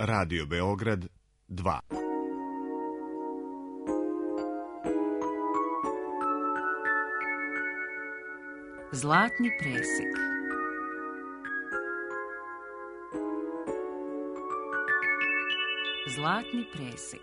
Radio Beograd 2. Zlatni presek. Zlatni presek.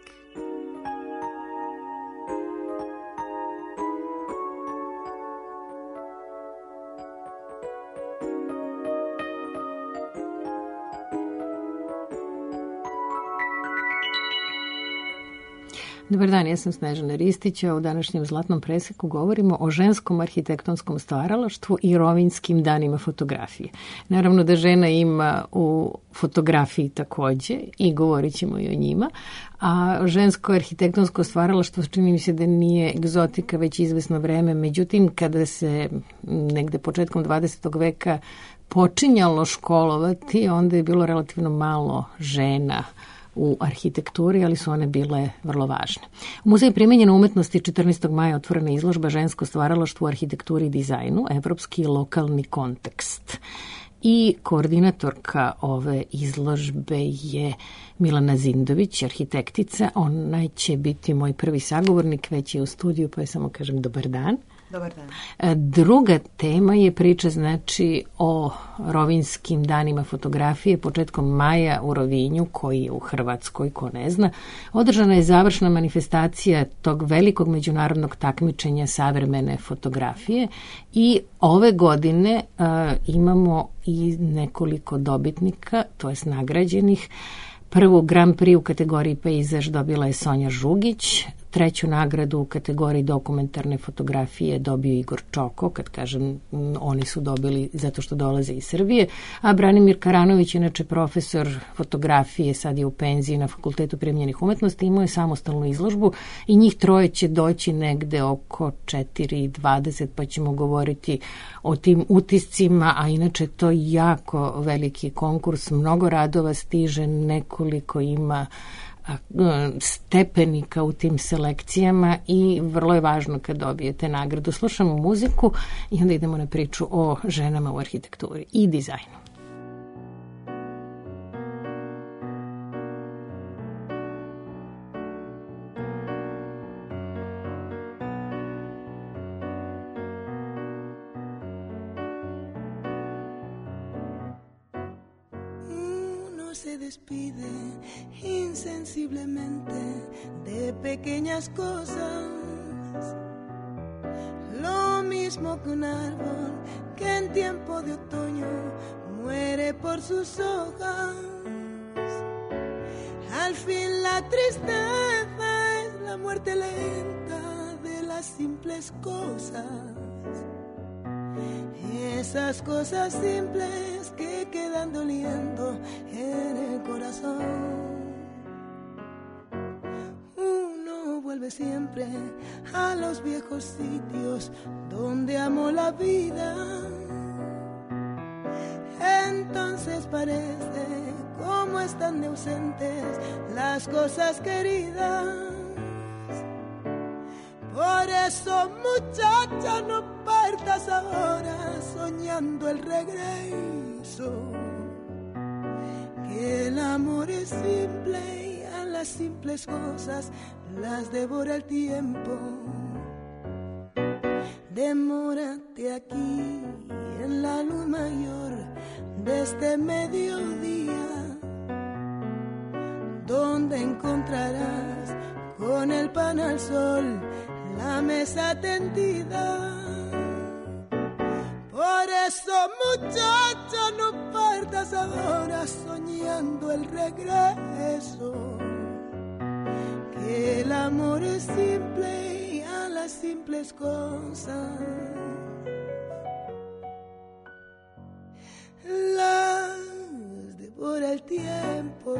Dobar dan, ja sam Snežana Ristić, a u današnjem Zlatnom preseku govorimo o ženskom arhitektonskom stvaralaštvu i rovinjskim danima fotografije. Naravno da žena ima u fotografiji takođe i govorit ćemo i o njima, a žensko arhitektonsko stvaralaštvo čini mi se da nije egzotika već izvesno vreme. Međutim, kada se negde početkom 20. veka počinjalo školovati, onda je bilo relativno malo žena u arhitekturi, ali su one bile vrlo važne. U Muzeju primenjene umetnosti 14. maja otvorena izložba Žensko stvaralaštvo u arhitekturi i dizajnu, evropski i lokalni kontekst. I koordinatorka ove izložbe je Milana Zindović, arhitektica. Ona će biti moj prvi sagovornik, već je u studiju, pa je samo kažem dobar dan. Dobar dan. Druga tema je priča o rovinjskim danima fotografije početkom maja u Rovinju, koji je u Hrvatskoj, ko ne zna. Održana je završna manifestacija tog velikog međunarodnog takmičenja savremene fotografije i ove godine imamo i nekoliko dobitnika, to jest nagrađenih. Prvu Grand Prix u kategoriji pejzaž dobila je Sonja Žugić, treću nagradu u kategoriji dokumentarne fotografije dobio Igor Čoko, kad kažem oni su dobili zato što dolaze iz Srbije, a Branimir Karanović, inače profesor fotografije, sad je u penziji na Fakultetu primenjenih umetnosti, imao je samostalnu izložbu i njih troje će doći negde oko 4:20, pa ćemo govoriti o tim utiscima, a inače to jako veliki konkurs, mnogo radova stiže, nekoliko ima stepenika u tim selekcijama i vrlo je važno kad dobijete nagradu. Slušamo muziku i onda idemo na priču o ženama u arhitekturi i dizajnu. Se despide insensiblemente de pequeñas cosas, lo mismo que un árbol que en tiempo de otoño muere por sus hojas. Al fin la tristeza es la muerte lenta de las simples cosas, esas cosas simples que quedan doliendo en el corazón. Uno vuelve siempre a los viejos sitios donde amó la vida. Entonces parece como están de ausentes las cosas queridas. Por eso, muchacha, no partas ahora soñando el regreso, que el amor es simple y a las simples cosas las devora el tiempo. Demórate aquí en la luz mayor de este mediodía, donde encontrarás con el pan al sol la mesa tendida. Por eso, muchacha, no partas ahora soñando el regreso, que el amor es simple y a las simples cosas las devora el tiempo.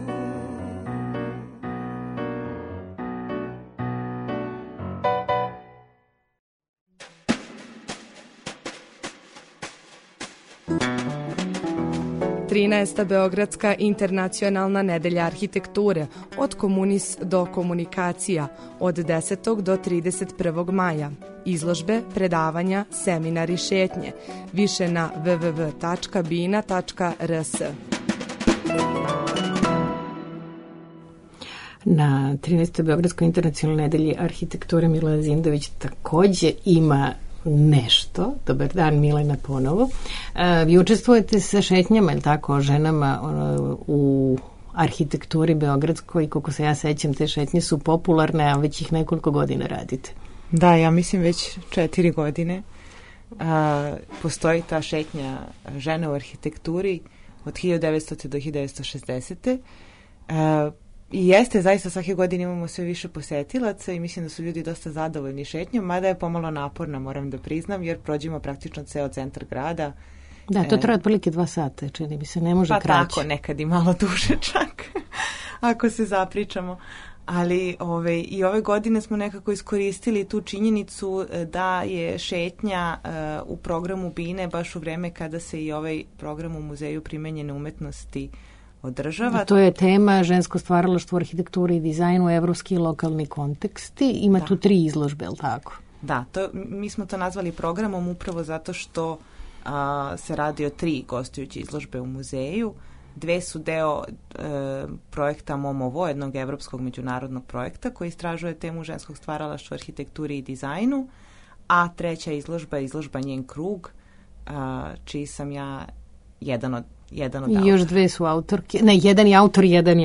Trinaesta Beogradska internacionalna nedelja arhitekture od komunis do komunikacija od 10. do 31. maja. Izložbe, predavanja, seminari, šetnje. Više na www.bina.rs. Na 13. Beogradskoj internacionalnoj nedelji arhitekture Milena Zindović takođe ima nešto. Dobar dan, Milena, ponovo. Vi učestvujete sa šetnjama, je li tako, ženama u arhitekturi beogradskoj, koliko se ja sećam, te šetnje su popularne, a već ih nekoliko godina radite. Da, ja mislim već 4 godine. Postoji ta šetnja žena u arhitekturi od 1900. do 1960. I jeste, zaista svake godine imamo sve više posetilaca i mislim da su ljudi dosta zadovoljni šetnjom, mada je pomalo naporna, moram da priznam, jer prođemo praktično ceo centar grada. Da, to traje otprilike 2 sata, čini mi se, ne može kraće. Pa tako, nekad i malo duže čak, ako se zapričamo. Ali i ove godine smo nekako iskoristili tu činjenicu da je šetnja u programu Bine baš u vreme kada se i ovaj program u Muzeju primenjene umetnosti održava. A to je tema žensko stvaralaštvo, arhitekturi i dizajnu, evropski i lokalni konteksti. Ima tu 3 izložbe, je li tako? Da, mi smo to nazvali programom upravo zato što se radi o 3 gostujuće izložbe u muzeju. 2 su deo projekta MOMOVO, jednog evropskog međunarodnog projekta koji istražuje temu ženskog stvaralaštva, arhitekturi i dizajnu, a 3. izložba je izložba Njen krug, čiji sam ja jedan od autora. Još 2 su autorke. Ne, jedan je autor, jedan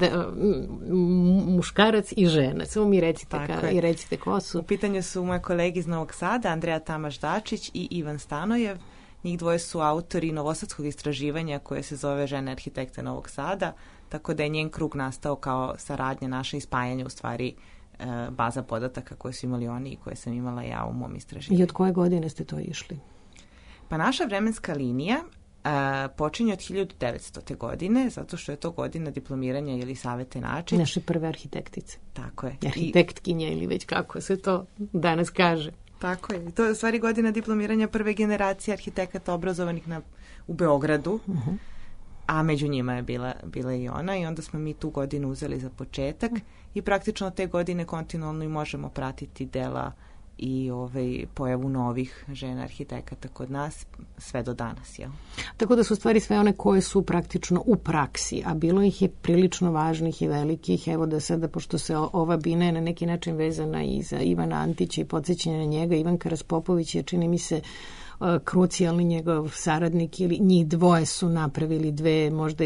muškarac i žena. Samo mi recite ko su. U pitanju su moje kolege iz Novog Sada, Andreja Tamaš-Dačić i Ivan Stanojev. Njih 2 su autori novosadskog istraživanja koje se zove Žene arhitekte Novog Sada, tako da je Njen krug nastao kao saradnja naša i spajanje u stvari baza podataka koje su imali oni i koje sam imala ja u mom istraživanju. I od koje godine ste to išli? Pa naša vremenska linija počinje od 1900. godine, zato što je to godina diplomiranja ili Savete Načić. Naše prve arhitektice. Tako je. Arhitektkinja ili već kako se to danas kaže. Tako je. To je u stvari godina diplomiranja prve generacije arhitekata obrazovanih u Beogradu, a među njima je bila i ona i onda smo mi tu godinu uzeli za početak i praktično te godine kontinualno i možemo pratiti dela i pojavu novih žena arhitekata kod nas sve do danas. Jel? Tako da su stvari sve one koje su praktično u praksi, a bilo ih je prilično važnih i velikih. Evo da sada, pošto se ova Bina je na neki način vezana i za Ivana Antića i podsjećanje na njega, Ivanka Raspopović je, čini mi se, krucijalni njegov saradnik, ili njih 2 su napravili 2 možda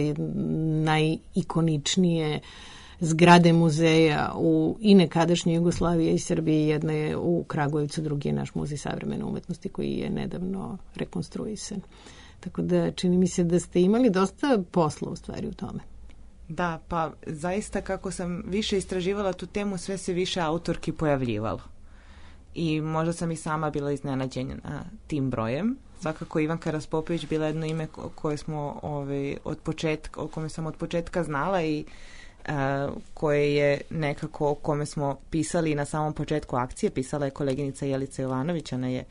najikoničnije zgrade muzeja u i nekadašnjoj Jugoslaviji i Srbiji. Jedna je u Kragujevcu, drugi je naš muzej savremene umetnosti koji je nedavno rekonstruisan. Tako da čini mi se da ste imali dosta posla u stvari u tome. Da, pa zaista kako sam više istraživala tu temu, sve se više autorki pojavljivalo. I možda sam i sama bila iznenađena tim brojem. Svakako Ivanka Raspopović bila jedno ime koje smo o kome sam od početka znala i koje je nekako o kome smo pisali na samom početku akcije. Pisala je koleginica Jelica Jovanović, ona je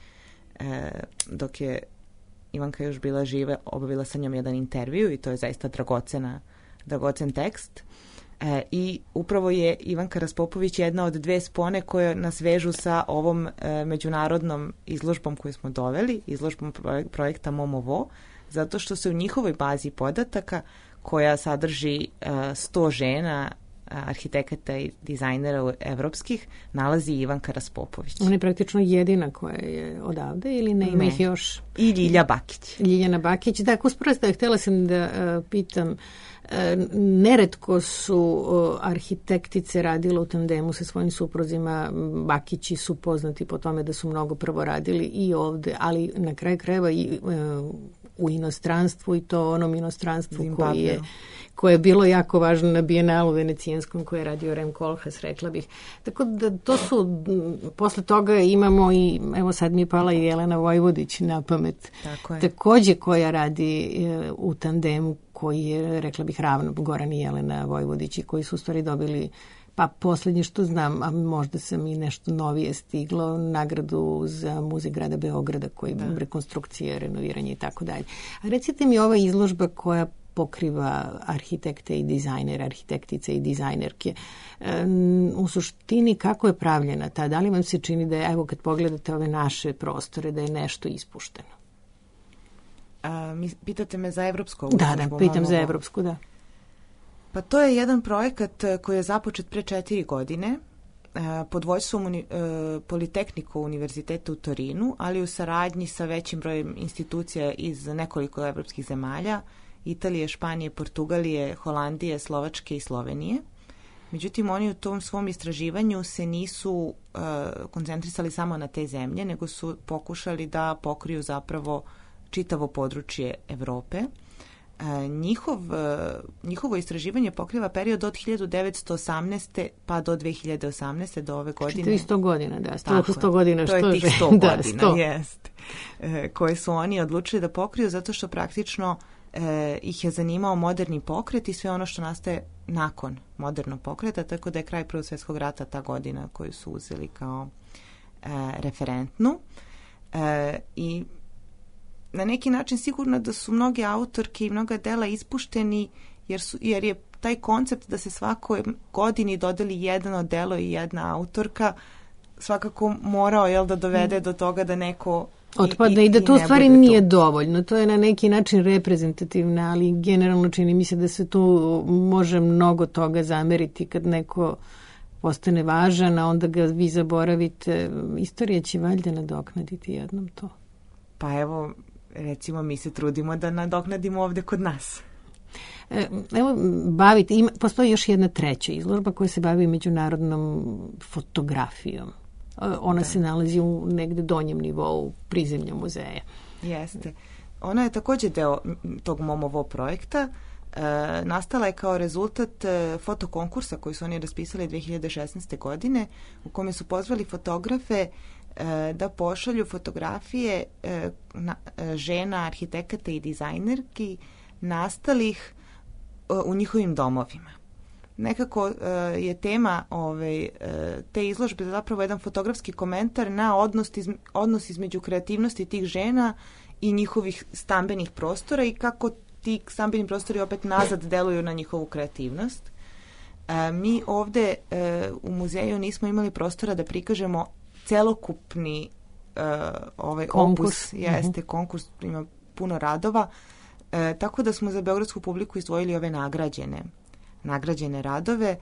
dok je Ivanka još bila živa, obavila sa njom jedan intervju i to je zaista dragocen tekst. I upravo je Ivanka Raspopović jedna od 2 spone koje nas vežu sa ovom međunarodnom izložbom koju smo doveli, izložbom projekta MOMOVO, zato što se u njihovoj bazi podataka koja sadrži 100 žena arhitekata i dizajnera evropskih, nalazi Ivanka Raspopović. Ona je praktično jedina koja je odavde ili ne ima ih još? I Ljilja Bakić. Ljiljana Bakić. Da, htjela sam da pitam, neretko su arhitektice radile u tandemu sa svojim suprozima. Bakići su poznati po tome da su mnogo prvo radili i ovde, ali na kraju krajeva i u inostranstvu, i to onom inostranstvu koje je bilo jako važno na Bijenalu venecijanskom koje je radio Rem Koolhaas, rekla bih. Tako da to su, posle toga imamo i, evo sad mi je pala i Jelena Vojvodić na pamet, takođe koja radi u tandemu koji je, rekla bih, ravno Goran i Jelena Vojvodić i koji su u stvari dobili, pa posljednje što znam, a možda sam i nešto novije stiglo, nagradu za Muzej grada Beograda koji rekonstrukcije, renoviranje i tako dalje. A recite mi, ova izložba koja pokriva arhitekte i dizajnere, arhitektice i dizajnerke, u suštini kako je pravljena ta? Da li vam se čini da je, evo kad pogledate ove naše prostore, da je nešto ispušteno? Pitate me za evropsku? Da, pitam za evropsku, da. Pa to je jedan projekat koji je započet pre 4 godine pod vođstvom Politehnico univerziteta u Torinu, ali u saradnji sa većim brojem institucija iz nekoliko evropskih zemalja, Italije, Španije, Portugalije, Holandije, Slovačke i Slovenije. Međutim, oni u tom svom istraživanju se nisu koncentrisali samo na te zemlje, nego su pokušali da pokriju zapravo čitavo područje Evrope. Njihovo istraživanje pokriva period od 1918. pa do 2018. do ove godine. Čitavi 100 godina, da. 100 godina. To je tih 100 godina, jest. Koje su oni odlučili da pokriju zato što praktično ih je zanimao moderni pokret i sve ono što nastaje nakon modernog pokreta, tako da je kraj Prvog svjetskog rata ta godina koju su uzeli kao referentnu. I na neki način sigurno da su mnoge autorke i mnoga dela ispušteni jer je taj koncept da se svakoj godini dodeli jedno delo i jedna autorka svakako morao da dovede do toga da neko otpada i da to u stvari nije dovoljno. To je na neki način reprezentativno, ali generalno čini mi se da se tu može mnogo toga zameriti kad neko postane važan, a onda ga vi zaboravite. Istorija će valjda nadoknaditi jednom to. Pa evo, recimo mi se trudimo da nadoknadimo ovde kod nas. Evo, postoji još jedna treća izložba koja se bavi međunarodnom fotografijom. Ona se nalazi u negde donjem nivou prizemlja muzeja. Jeste. Ona je također deo tog MOMOVO projekta. Nastala je kao rezultat fotokonkursa koji su oni raspisali 2016. godine, u kome su pozvali fotografe da pošalju fotografije žena, arhitekata i dizajnerki nastalih u njihovim domovima. Nekako je tema te izložbe zapravo jedan fotografski komentar na odnos između kreativnosti tih žena i njihovih stambenih prostora i kako ti stambeni prostori opet nazad deluju na njihovu kreativnost. Mi ovde u muzeju nismo imali prostora da prikažemo celokupni opus. Jeste, konkurs, ima puno radova. Tako da smo za beogradsku publiku izdvojili ove nagrađene radove,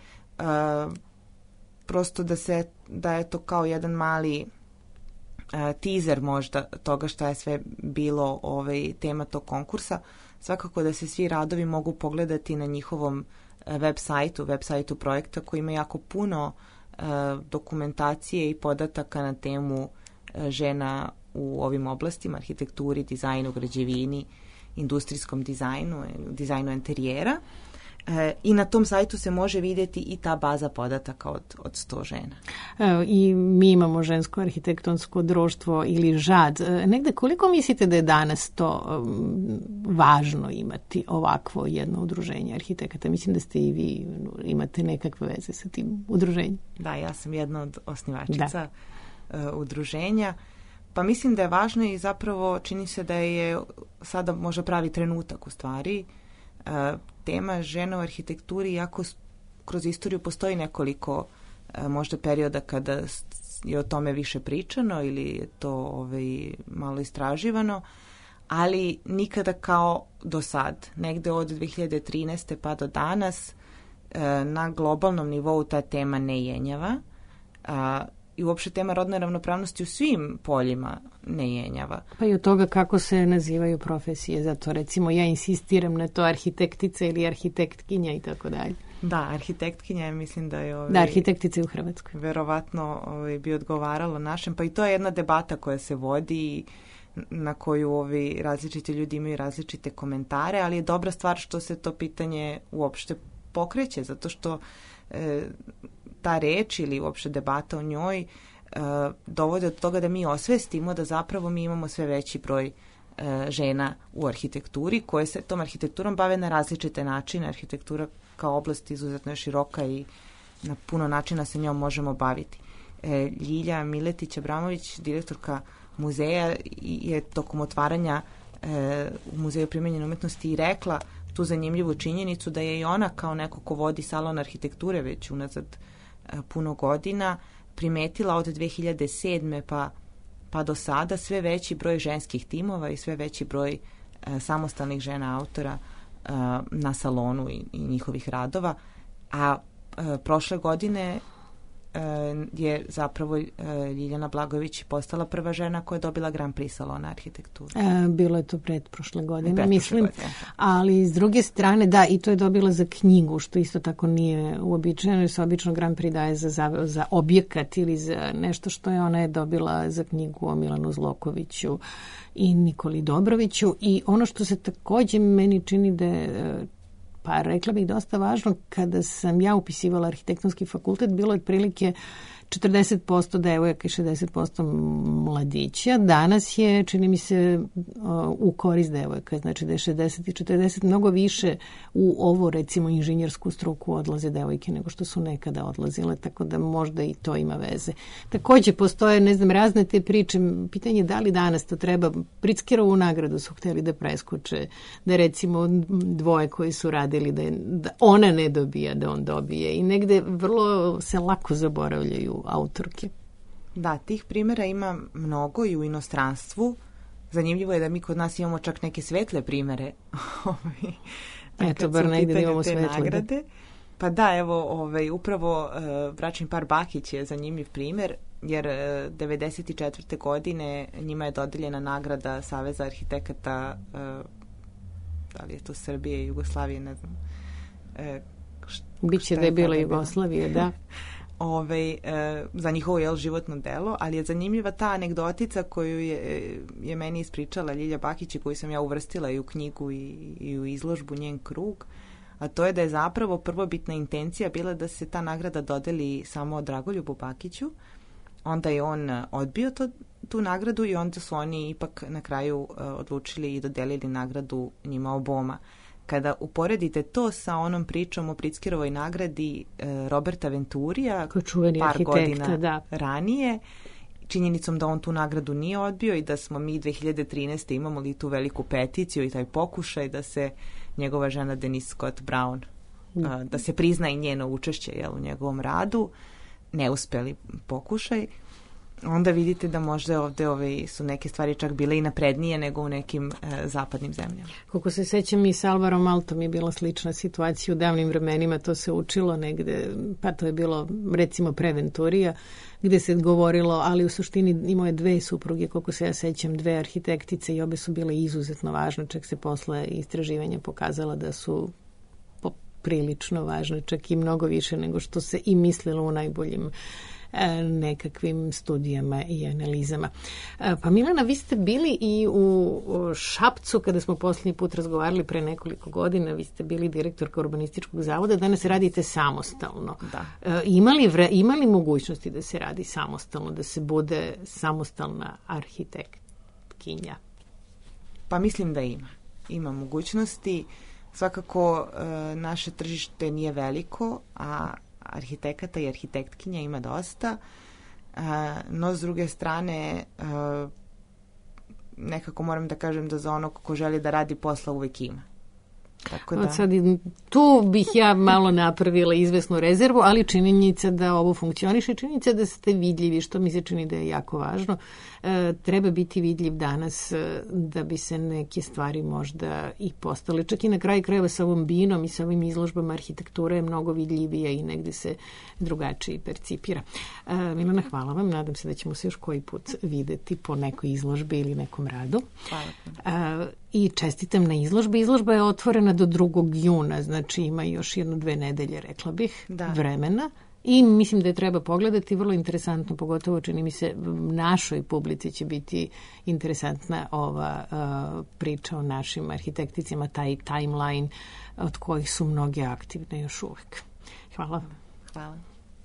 prosto da je to kao jedan mali teaser možda toga šta je sve bilo tema tog konkursa. Svakako da se svi radovi mogu pogledati na njihovom web sajtu projekta koji ima jako puno dokumentacije i podataka na temu žena u ovim oblastima, arhitekturi, dizajnu, građevini, industrijskom dizajnu interijera. I na tom sajtu se može vidjeti i ta baza podataka od 100 žena. I mi imamo žensko arhitektonsko društvo ili ŽAD. Negde koliko mislite da je danas to važno imati ovakvo jedno udruženje arhitekata? Mislim da ste i vi imate nekakve veze sa tim udruženjem. Da, ja sam jedna od osnivačica udruženja. Pa mislim da je važno i zapravo čini se da je sada možda pravi trenutak u stvari. Tema žena u arhitekturi, iako kroz istoriju postoji nekoliko možda perioda kada je o tome više pričano ili je to malo istraživano, ali nikada kao do sad. Negde od 2013. pa do danas na globalnom nivou ta tema ne jenjava i uopšte tema rodne ravnopravnosti u svim poljima ne jenjava. Pa i od toga kako se nazivaju profesije, zato recimo ja insistiram na to arhitektica ili arhitektkinja i tako dalje. Da, arhitektkinja mislim da je da, arhitektica u Hrvatskoj. Verovatno bi odgovaralo našem, pa i to je jedna debata koja se vodi na koju različiti ljudi imaju različite komentare, ali je dobra stvar što se to pitanje uopšte pokreće, zato što ta reč ili uopšte debata o njoj dovode od toga da mi osvestimo da zapravo mi imamo sve veći broj žena u arhitekturi koje se tom arhitekturom bave na različite načine. Arhitektura kao oblast izuzetno je široka i na puno načina se njom možemo baviti. Ljilja Miletić-Abramović, direktorka muzeja, je tokom otvaranja u Muzeju primenjene umetnosti i rekla tu zanimljivu činjenicu da je i ona kao neko ko vodi salon arhitekture već unazad puno godina primetila od 2007. pa do sada sve veći broj ženskih timova i sve veći broj samostalnih žena autora na salonu i njihovih radova, a prošle godine je zapravo Ljiljana Blagojević postala prva žena koja je dobila Grand Prix salona arhitekture. Bilo je to prošle godine, mislim. Ali s druge strane, da, i to je dobila za knjigu, što isto tako nije uobičajeno, jer se obično Grand Prix daje za objekat ili za nešto što ona je dobila za knjigu o Milanu Zlokoviću i Nikoli Dobroviću. I ono što se također meni čini da je pa rekla bih dosta važno, kada sam ja upisivala arhitektonski fakultet, bilo je otprilike 40% devojaka i 60% mladića. Danas je, čini mi se, u korist devojaka, znači da je 60 i 40 mnogo više u ovo, recimo, inženjersku struku odlaze devojke nego što su nekada odlazile, tako da možda i to ima veze. Također postoje, ne znam, razne te priče, pitanje da li danas to treba, Pritzkerovu nagradu su htjeli da preskoče, da recimo dvoje koji su radili, da ona ne dobija, da on dobije i negde vrlo se lako zaboravljaju autorke. Da, tih primjera ima mnogo i u inostranstvu. Zanimljivo je da mi kod nas imamo čak neke svetle primjere. Eto, bar negdje imamo svetle. Nagrade. Pa da, evo, upravo bračni par Bakić je zanimljiv primjer, jer 94. godine njima je dodeljena nagrada Saveza arhitekata, da li je to Srbije i Jugoslavije, ne znam. Biće da je bila Jugoslavije, da. Za njihovo životno delo, ali je zanimljiva ta anegdotica koju je meni ispričala Ljilja Bakić i koju sam ja uvrstila i u knjigu i u izložbu Njen krug, a to je da je zapravo prvobitna intencija bila da se ta nagrada dodeli samo Dragoljubu Bakiću, onda je on odbio tu nagradu i onda su oni ipak na kraju odlučili i dodelili nagradu njima oboma. Kada uporedite to sa onom pričom o Pritzkerovoj nagradi Roberta Venturija par godina ranije, činjenicom da on tu nagradu nije odbio i da smo mi 2013. imamo li tu veliku peticiju i taj pokušaj da se njegova žena Denise Scott Brown, da se prizna i njeno učešće u njegovom radu, neuspeli pokušaj, onda vidite da možda ovdje su neke stvari čak bile i naprednije nego u nekim zapadnim zemljama. Koliko se sećam, i s Alvarom Altom je bila slična situacija u davnim vremenima, to se učilo negde, pa to je bilo recimo pre Venturija, gde se govorilo, ali u suštini imao je dve supruge, koliko se ja sećam, dve arhitektice i obe su bile izuzetno važne, čak se posle istraživanja pokazala da su prilično važne, čak i mnogo više nego što se i mislilo u najboljim nekakvim studijama i analizama. Pa Milena, vi ste bili i u Šapcu kada smo posljednji put razgovarali pre nekoliko godina, vi ste bili direktorka urbanističkog zavoda, danas radite samostalno. Da. Ima li mogućnosti da se radi samostalno, da se bude samostalna arhitektkinja? Pa mislim da ima. Ima mogućnosti. Svakako naše tržište nije veliko, a arhitekata i arhitektkinja ima dosta, no s druge strane nekako moram da kažem da za onog ko želi da radi posla uvek ima. Tako da... Sad, tu bih ja malo napravila izvesnu rezervu, ali činjenica da ovo funkcioniše, činjenica da ste vidljivi, što mi se čini da je jako važno. Treba biti vidljiv danas da bi se neke stvari možda i postale. Čak i na kraju krajeva sa ovom binom i sa ovim izložbama arhitektura je mnogo vidljivija i negde se drugačije percipira. Milena, hvala vam. Nadam se da ćemo se još koji put videti po nekoj izložbi ili nekom radu. Hvala. I čestitam na izložbi. Izložba je otvorena do 2. juna, znači ima još 1-2 nedelje, rekla bih, vremena. I mislim da je treba pogledati, vrlo interesantno, pogotovo čini mi se našoj publici će biti interesantna ova priča o našim arhitekticima, taj timeline od kojih su mnoge aktivne još uvek. Hvala. Hvala.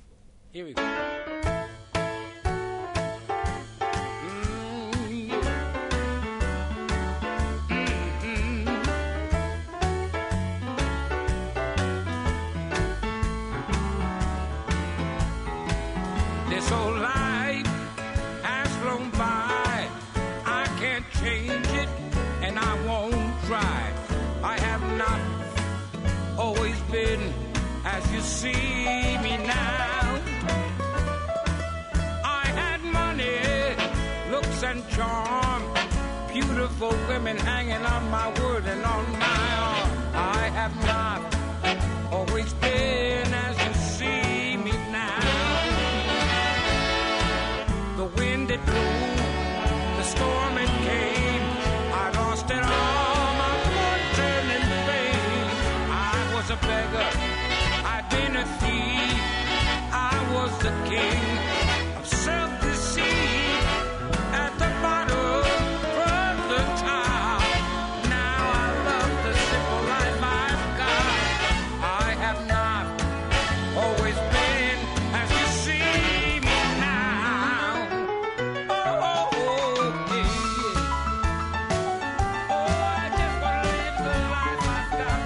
This old life has flown by. I can't change it, and I won't try. I have not always been as you see me now. I had money, looks and charm, beautiful women hanging on my word and on my arm. I have not always been as you see me now. The wind it blew, the storm it came, I lost it all, my fortune and fame. I was a beggar, I'd been a thief, I was the king of self-deceit. At the bottom, from the top, now I love the simple life I've got. I have not always been as you see me now. Oh, yeah. Oh, I just want to live the life I've got.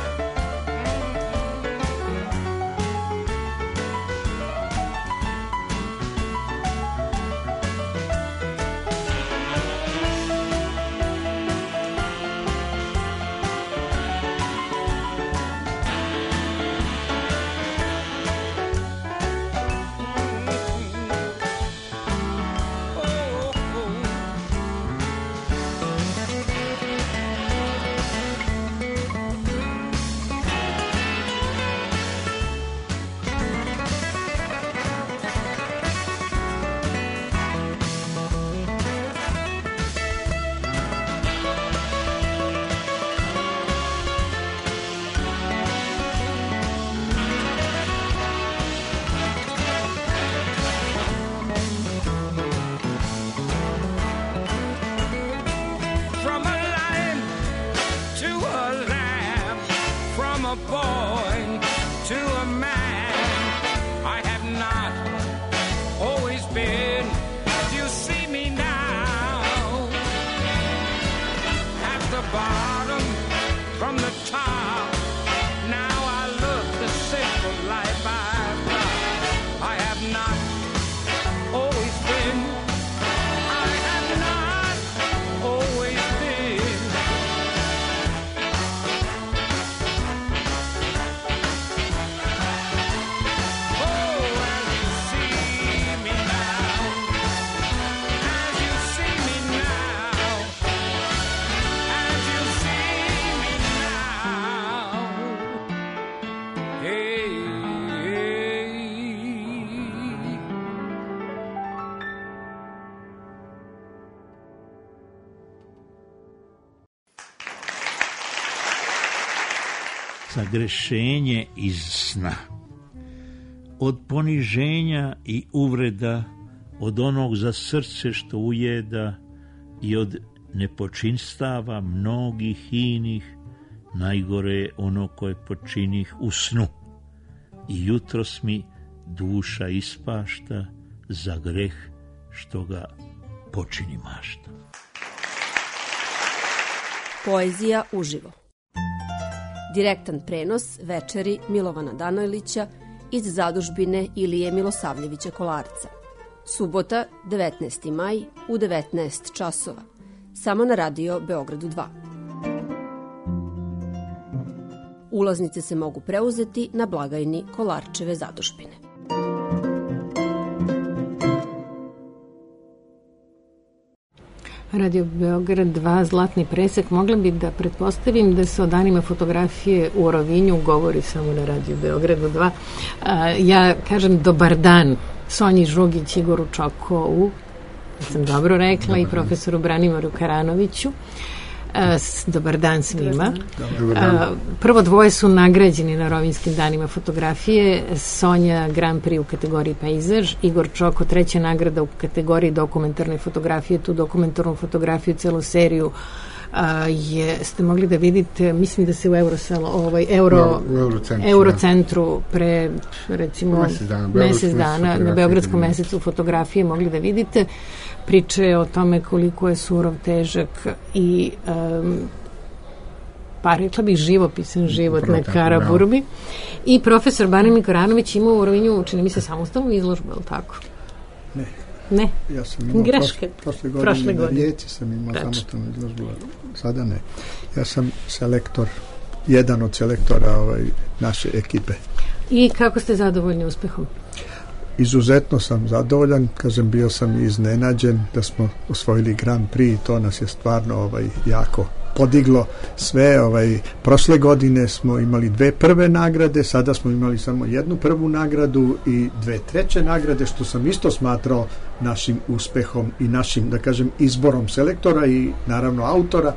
From a lion to a lamb, from a boy to a man, I have not always been as you see me now. At the bottom, from the top, now I look the simple life I've got. I have not always been, I have not always been. Oh, as you see me now, as you see me now, as you see me now. Hey, hey. Sagrešenje iz sna. Od poniženja i uvreda, od onog za srce što ujeda i od nepočinstava mnogih inih, najgore je ono koje počinih u snu. I jutros mi duša ispašta za greh što ga počini mašta. Poezija uživo. Direktan prenos večeri Milovana Danojlića iz zadužbine Ilije Milosavljevića Kolarca. Subota, 19. maj u 19 časova. Samo na radio Beogradu 2. Ulaznice se mogu preuzeti na blagajni Kolarčeve zadužbine. Radio Beograd 2, Zlatni presek. Mogla bi da pretpostavim da se o danima fotografije u Rovinju govori samo na Radio Beogradu 2. Ja kažem dobar dan Sonji Žugić, Igoru Čokovu, da sam dobro rekla, i profesoru Branimiru Karanoviću. Dobar dan svima. Prvo dvoje su nagrađeni na Rovinjskim danima fotografije. Sonja Grand Prix u kategoriji pejzaž, Igor Čoko treća nagrada u kategoriji dokumentarne fotografije. Tu dokumentarnu fotografiju, celu seriju ste mogli da vidite, mislim da se u Eurocentru pre recimo mesec dana na Beogradskom mesecu fotografije mogli da vidite. Priče o tome koliko je surov, težak i pa rekla bih živopisan život na Karaburmi. I profesor Branimir Karanović imao u Rovinju, čini mi se, samostalnu izložbu, je li tako? Ne. Ja sam imao prošle godine na Rijeci sam imao samostalnu izložbu, sada ne. Ja sam selektor, jedan od selektora naše ekipe. I kako ste zadovoljni uspehom? Izuzetno sam zadovoljan, kažem, bio sam iznenađen da smo osvojili Grand Prix, to nas je stvarno jako podiglo sve. Prošle godine smo imali 2 prve nagrade, sada smo imali samo 1 prvu nagradu i 2 treće nagrade, što sam isto smatrao našim uspehom i našim, da kažem, izborom selektora i naravno autora,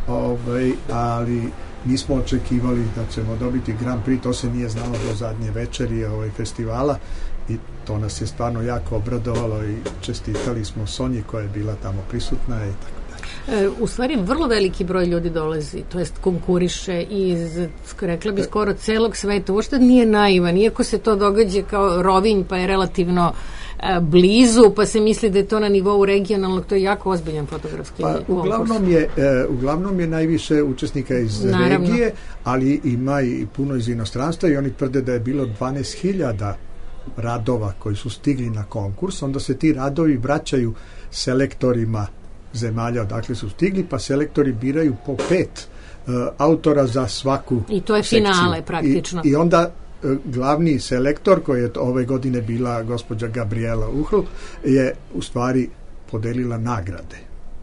ali nismo očekivali da ćemo dobiti Grand Prix, to se nije znalo do zadnje večeri festivala i to nas je stvarno jako obradovalo i čestitali smo Sonji koja je bila tamo prisutna i tako. U stvari vrlo veliki broj ljudi dolazi, to jest konkuriše iz, rekla bi, skoro celog sveta. Uopšte nije naivan, iako se to događa kao Rovinj, pa je relativno blizu, pa se misli da je to na nivou regionalnog, to je jako ozbiljan fotografski konkurs. Uglavnom je najviše učesnika iz regije, ali ima i puno iz inostranstva i oni tvrde da je bilo 12.000 radova koji su stigli na konkurs, onda se ti radovi vraćaju selektorima zemalja odakle su stigli, pa selektori biraju po 5 autora za svaku sekciju. I to je finale praktično. I onda glavni selektor, koji je ove godine bila gospođa Gabriela Uhl, je u stvari podelila nagrade.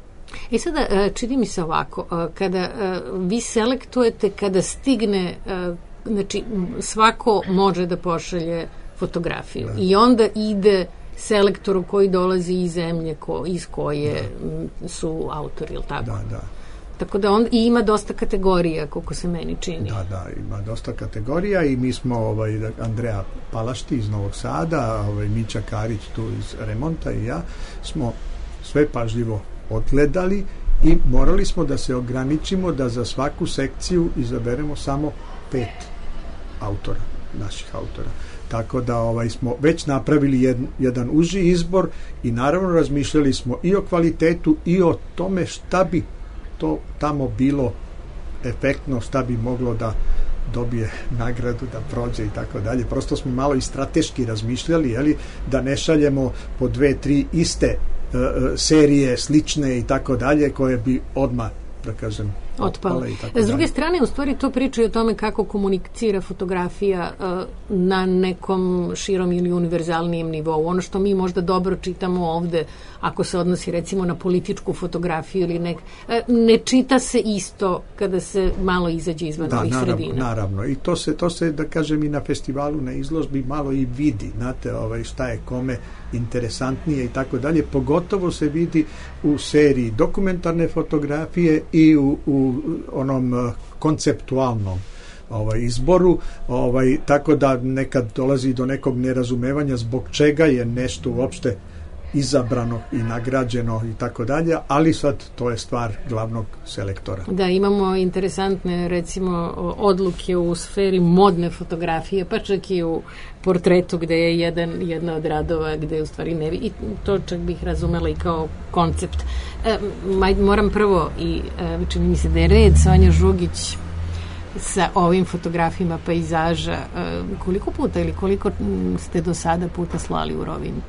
I sada čini mi se ovako, kada vi selektujete, kada stigne, znači svako može da pošalje fotografiju i onda ide selektoru koji dolazi iz zemlje iz koje su autori, ili tako? Da. Tako da on i ima dosta kategorija, koliko se meni čini. Da, ima dosta kategorija i mi smo Andreja Palašti iz Novog Sada, Mića Karić tu iz Remonta i ja smo sve pažljivo odgledali i morali smo da se ograničimo da za svaku sekciju izaberemo samo 5 autora, naših autora. Tako da smo već napravili jedan uži izbor i naravno razmišljali smo i o kvalitetu i o tome šta bi to tamo bilo efektno, šta bi moglo da dobije nagradu, da prođe i tako dalje. Prosto smo malo i strateški razmišljali, da ne šaljemo po 2-3 iste serije slične i tako dalje, koje bi odmah, da kažem, otpale. S druge strane, u stvari to priča i o tome kako komunicira fotografija na nekom širom ili univerzalnijem nivou. Ono što mi možda dobro čitamo ovde, ako se odnosi recimo na političku fotografiju ili ne čita se isto kada se malo izađe izvan ovih sredina. Naravno. I to se, da kažem, i na festivalu, na izložbi malo i vidi. Znate, šta je kome interesantnije i tako dalje. Pogotovo se vidi u seriji dokumentarne fotografije i u onom konceptualnom izboru, tako da nekad dolazi do nekog nerazumevanja zbog čega je nešto uopšte izabrano i nagrađeno i tako dalje, ali sad to je stvar glavnog selektora. Da, imamo interesantne, recimo, odluke u sferi modne fotografije, pa čak i u portretu gde je jedna od radova gde je u stvari ne... I to čak bih razumela i kao koncept. Moram prvo, i čini mi se da je red, Sonja Žugić sa ovim fotografijama pejzaža, koliko puta ili koliko ste do sada puta slali u Rovinj?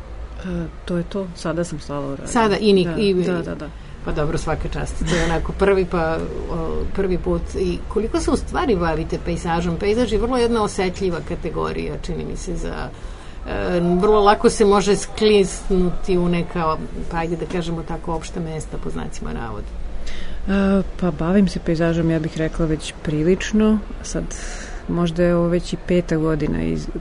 To je to. Sada sam slala u Rovinj. Sada Da. Pa dobro, svaka čast. To je onako prvi put. I koliko se u stvari bavite pejzažom? Pejzaž je vrlo jedna osetljiva kategorija, čini mi se, za... vrlo lako se može sklisnuti u neka, pa ajde da kažemo tako, opšta mesta, po znacima navoda. Pa bavim se pejzažom, ja bih rekla, već prilično. Sad, možda je ovo već i 5. godina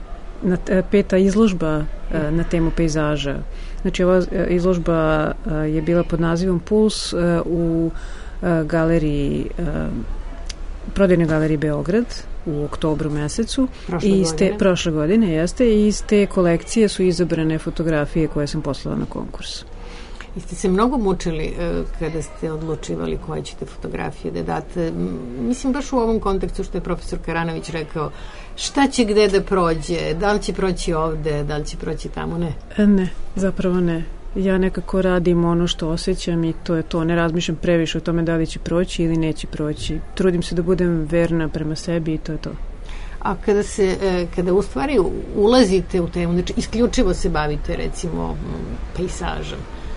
5. izložba na temu pejzaža. Znači, ova izložba je bila pod nazivom Puls u galeriji, prodajnoj galeriji Beograd u oktobru mesecu. Prošle godine, jeste. I iz te kolekcije su izabrane fotografije koje sam poslala na konkurs. I ste se mnogo mučili kada ste odlučivali koje ćete fotografije da date? Mislim, baš u ovom kontekstu što je profesor Karanović rekao, šta će gde da prođe, da li će proći ovde, da li će proći tamo, ne? Ne, zapravo ne. Ja nekako radim ono što osjećam i to je to. Ne razmišljam previše o tome da li će proći ili neće proći. Trudim se da budem verna prema sebi i to je to. A kada u stvari ulazite u temu, znači isključivo se bavite recimo pejsažom,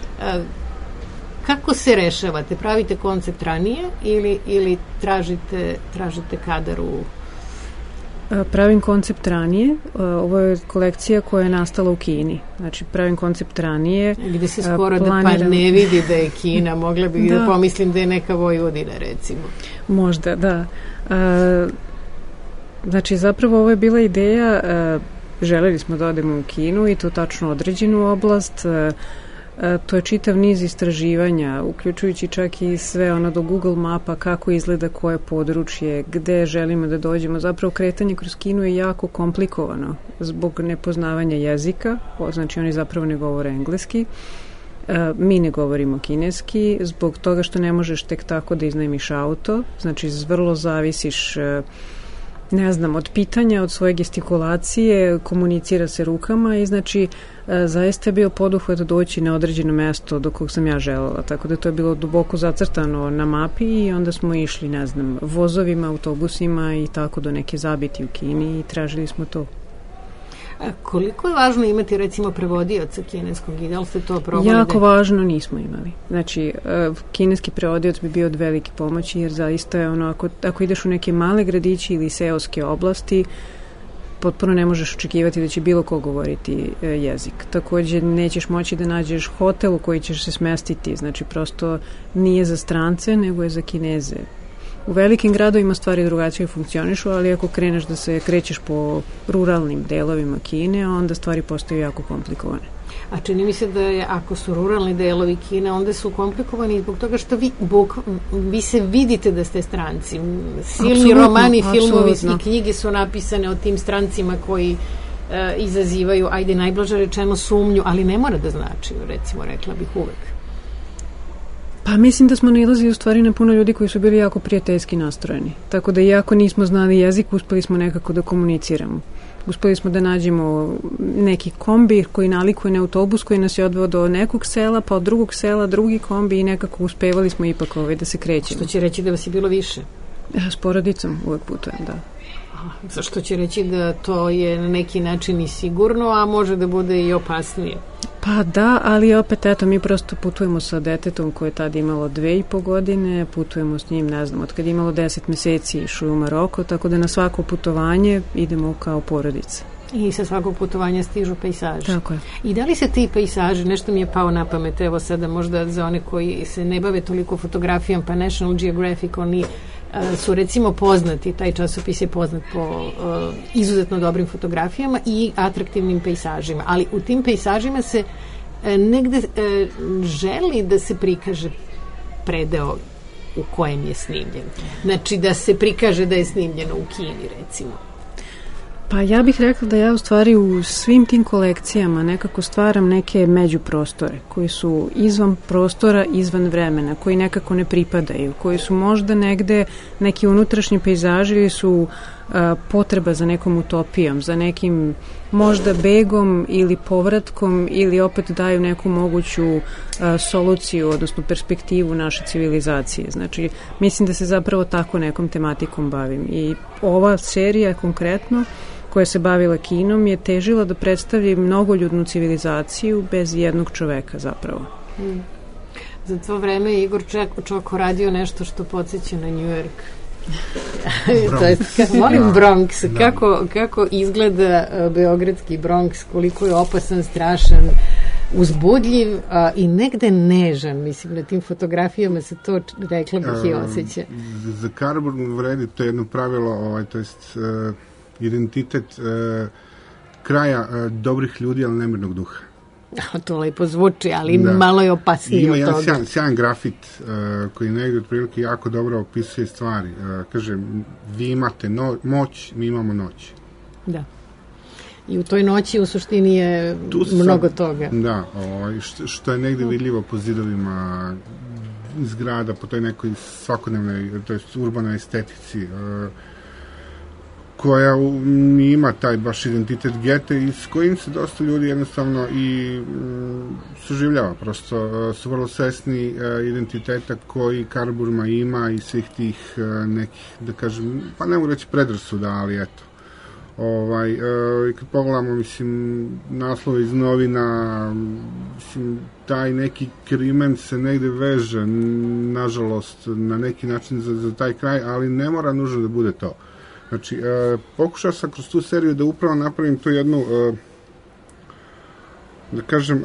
kako se rešavate? Pravite koncept ranije ili tražite kadar Pravim koncept ranije. Ovo je kolekcija koja je nastala u Kini. Znači, pravim koncept ranije. Gde se skoro da pa ne vidi da je Kina. Mogla bih da pomislim da je neka Vojvodina, recimo. Možda, da. Znači, zapravo ovo je bila ideja, želeli smo da odemo u Kinu i to tačno određenu oblast. To je čitav niz istraživanja, uključujući čak i sve ono do Google mapa, kako izgleda koje područje, gde želimo da dođemo. Zapravo kretanje kroz Kinu je jako komplikovano zbog nepoznavanja jezika, znači oni zapravo ne govore engleski, mi ne govorimo kineski, zbog toga što ne možeš tek tako da iznajmiš auto, znači vrlo zavisiš ne znam, od pitanja, od svoje gestikulacije, komunicira se rukama i znači zaista je bio poduhvat doći na određeno mesto do kog sam ja želela, tako da to je bilo duboko zacrtano na mapi i onda smo išli, ne znam, vozovima, autobusima i tako do neke zabiti u Kini i tražili smo to. A koliko je važno imati recimo prevodioca kineskog i da li ste to probali? Jako važno nismo imali. Znači, kineski prevodioc bi bio od velike pomoći jer zaista je ono, ako ideš u neke male gradići ili seoske oblasti, potpuno ne možeš očekivati da će bilo ko govoriti jezik. Također nećeš moći da nađeš hotel u koji ćeš se smestiti, znači prosto nije za strance, nego je za Kineze. U velikim gradovima stvari drugačije funkcionišu, ali ako kreneš da se krećeš po ruralnim delovima Kine, onda stvari postaju jako komplikovane. A čini mi se da je, ako su ruralni delovi Kine, onda su komplikovani zbog toga što vi se vidite da ste stranci. Silni romani, filmovi i knjige su napisane o tim strancima koji izazivaju, ajde najblaže rečeno, sumnju, ali ne mora da znači, recimo, rekla bih uvek. Pa mislim da smo nailazili u stvari na puno ljudi koji su bili jako prijateljski nastrojeni. Tako da iako nismo znali jezik, uspeli smo nekako da komuniciramo. Uspeli smo da nađemo neki kombi koji nalikuje na autobus koji nas je odveo do nekog sela, pa od drugog sela drugi kombi i nekako uspevali smo ipak da se krećemo. Što će reći da vas je bilo više? S porodicom uvek putujem, da. Što će reći da to je na neki način i sigurno, a može da bude i opasnije. Pa da, ali opet eto, mi prosto putujemo sa detetom koje je tad imalo 2,5 godine, putujemo s njim, ne znam, od kad je imalo 10 meseci išao u Maroko, tako da na svako putovanje idemo kao porodica. I sa svakog putovanja stižu pejsaži. Tako je. I da li se ti pejsaži, nešto mi je pao na pamet, evo sada možda za one koji se ne bave toliko fotografijom, pa National Geographic, oni su recimo poznati, taj časopis je poznat po izuzetno dobrim fotografijama i atraktivnim pejsažima, ali u tim pejsažima se negde želi da se prikaže predeo u kojem je snimljen. Znači da se prikaže da je snimljeno u Kini, recimo. Pa ja bih rekla da ja u stvari u svim tim kolekcijama nekako stvaram neke međuprostore koji su izvan prostora, izvan vremena, koji nekako ne pripadaju, koji su možda negde neki unutrašnji pejzaži ili su potreba za nekom utopijom, za nekim možda begom ili povratkom ili opet daju neku moguću soluciju, odnosno perspektivu naše civilizacije. Znači, mislim da se zapravo tako nekom tematikom bavim i ova serija konkretno koja se bavila Kinom je težila da predstavi mnogoljudnu civilizaciju bez jednog čoveka zapravo. Za to vreme je Igor Čoko radio nešto što podsjeća na New York. Molim Bronx, kako izgleda beogradski Bronx, koliko je opasan, strašan, uzbudljiv i negde nežan, mislim, na tim fotografijama se to, rekla bih, i osjeća. Za Karburg vredi to jedno pravilo, to jest identitet kraja dobrih ljudi, ali nemirnog duha. To lepo zvuči, ali malo je opasnije od toga. Ima sjajan grafit koji negdje otprilike jako dobro opisuje stvari. Kaže, vi imate moć, mi imamo noć. Da. I u toj noći u suštini je mnogo toga. Da, što je negdje vidljivo po zidovima zgrada, po toj nekoj svakodnevnoj, to je urbanoj estetici, koja ima taj baš identitet gete i s kojim se dosta ljudi jednostavno i suživljava. Prosto su vrlo svesni identiteta koji Karburma ima i svih tih nekih, da kažem, pa ne mogu reći predrasuda, ali eto. Kad pogledamo, mislim, naslove iz novina, mislim, taj neki krimen se negde veže, nažalost, na neki način za taj kraj, ali ne mora nužno da bude to. Znači, pokušao sam kroz tu seriju da upravo napravim tu jednu, da kažem,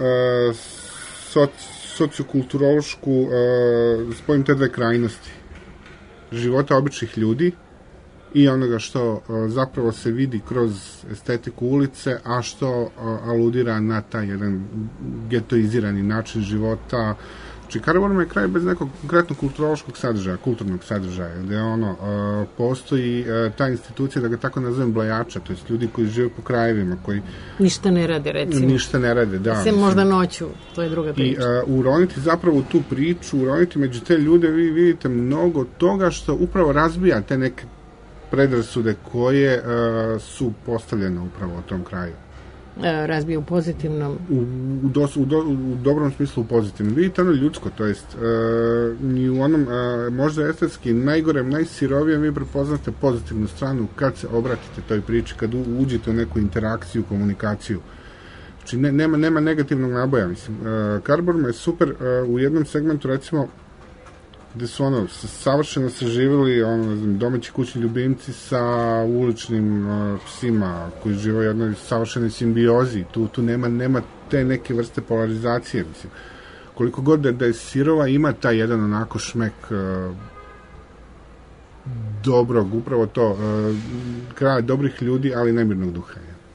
sociokulturološku, spojim te dve krajnosti. Života običnih ljudi i onoga što zapravo se vidi kroz estetiku ulice, a što aludira na taj jedan getoizirani način života. Znači, Karaburma je kraj bez nekog konkretnog kulturološkog sadržaja, kulturnog sadržaja, gde postoji ta institucija, da ga tako nazovem, blajača, to jest ljudi koji žive po krajevima, koji... Ništa ne rade, recimo. Ništa ne rade, da. Sem možda noću, to je druga priča. I uroniti zapravo u tu priču, uroniti među te ljude, vi vidite mnogo toga što upravo razbija te neke predrasude koje su postavljene upravo u tom kraju. Razbije u pozitivnom? U dobrom smislu u pozitivnom. Vidite ono ljudsko, to jest ni u onom možda estetski najgorem, najsirovijem vi prepoznate pozitivnu stranu kad se obratite toj priči, kad uđete u neku interakciju, komunikaciju. Znači nema negativnog naboja, mislim. Karaburma je super u jednom segmentu, recimo, gde su savršeno se živjeli domaći kućni ljubimci sa uličnim psima koji žive u jednoj savršenoj simbiozi. Tu nema te neke vrste polarizacije, mislim. Koliko god da je sirova, ima taj jedan onako šmek dobrog, upravo to, kraja dobrih ljudi, ali nemirnog duha.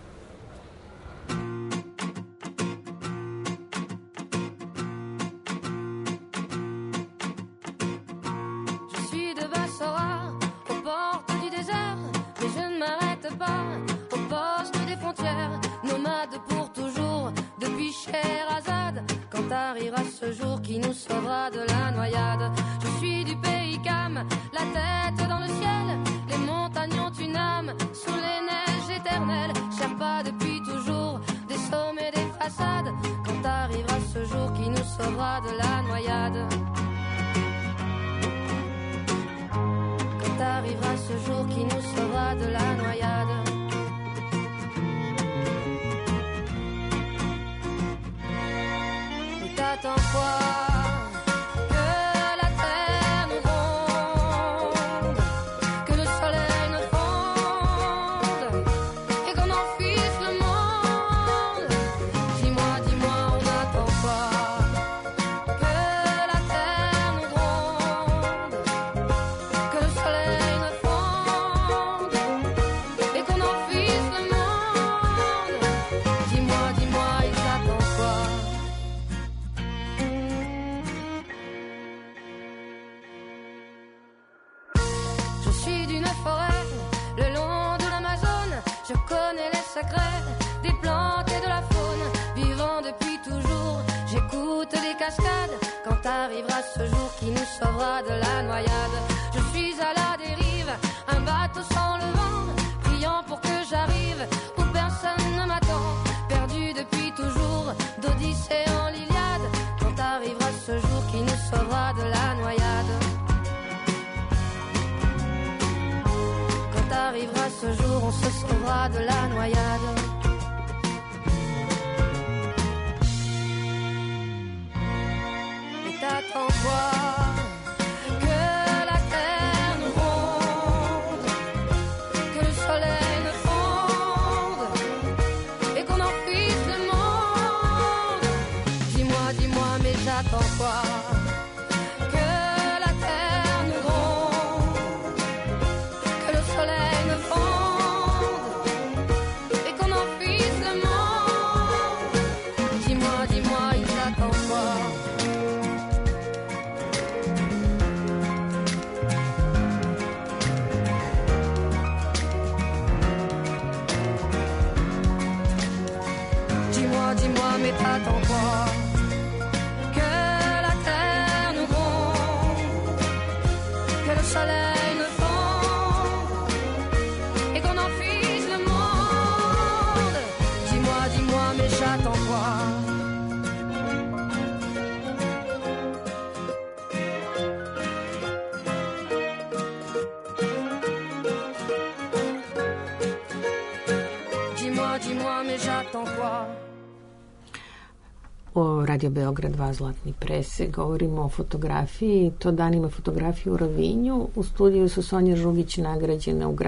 O Radio Beograd 2 Zlatni presek, govorimo o fotografiji, to danima fotografije u Rovinju. U studiju su Sonja Žugić nagrađena u Grand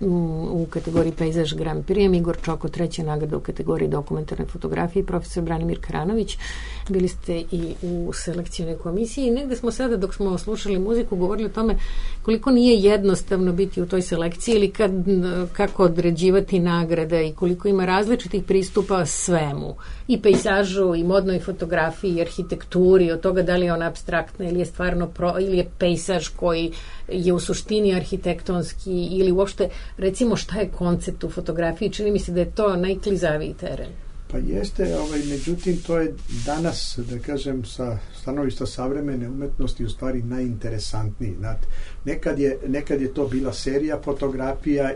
u kategoriji Pejzaž Grand Prix, Igor Čoko 3. nagrada u kategoriji dokumentarne fotografije, profesor Branimir Karanović. Bili ste i u selekcijnoj komisiji i negde smo sada, dok smo slušali muziku, govorili o tome koliko nije jednostavno biti u toj selekciji ili kako određivati nagrade i koliko ima različitih pristupa svemu. I pejzažu, i modnoj fotografiji, i arhitekturi, od toga da li je ona apstraktna ili je stvarno ili je pejzaž koji je u suštini arhitektonski ili uopšte, recimo, šta je koncept u fotografiji? Čini mi se da je to najklizaviji teren. Pa jeste, međutim, to je danas, da kažem, sa stanovišta savremene umetnosti u stvari najinteresantniji. Nekad je to bila serija fotografija